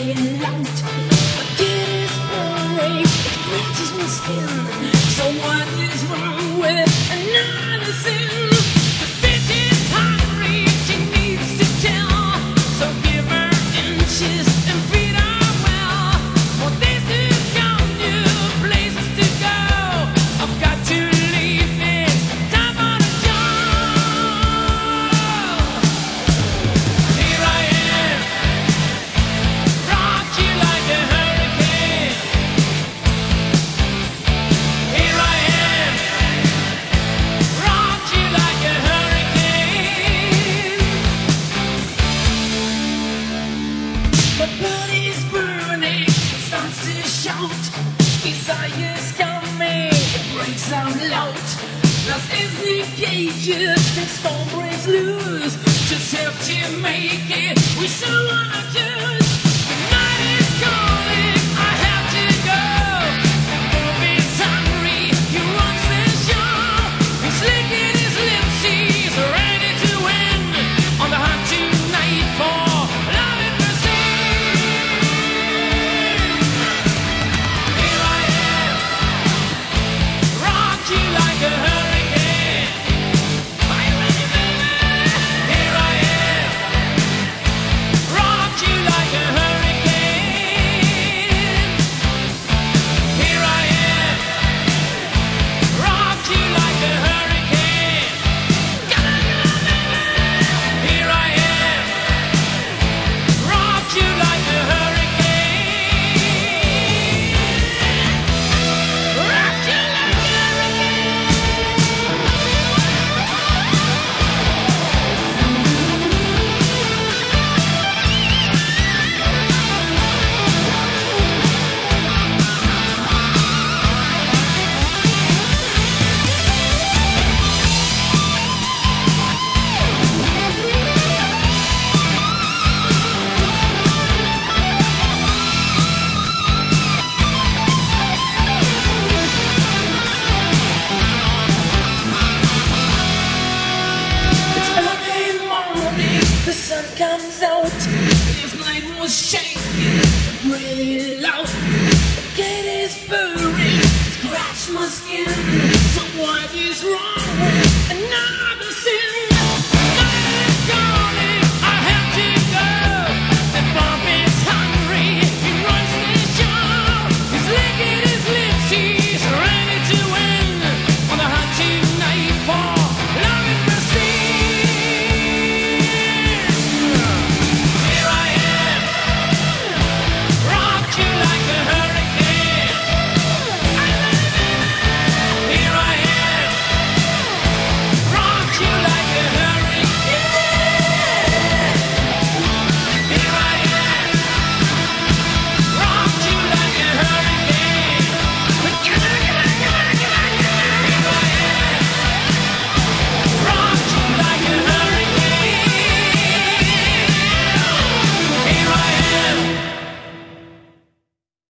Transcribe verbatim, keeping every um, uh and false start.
really loud. Again, it's burning, it scratches my skin. So what is wrong with another sin? The bitch is hungry, she needs to tell. So give her inches and feed her well. For this to come, new places to go. I've got to leave this time on a job. Here I am, rock you like a hurricane. Here I am, rock you like a hurricane. My body's burning, it starts to shout. Desire's coming, it breaks out loud. Lost in the cages, the storm breaks loose. Just have to make it, we still wanna choose. The night is calling, I have to go. The movie's hungry, he wants the show. He's licking his lips, he's ready to win. On the hunt tonight for love and mercy. Here I am, rock you like a hurricane. Are you ready, baby? Here I am, rock you like a hurricane. Here I am, rock you like a hurricane. Come on, come on, baby. Here I am, rock you like a hurricane. Rock you like a It's early morning, the sun comes out. This night was shaking, really loud. The gate is burning, scratch my skin. So what is wrong with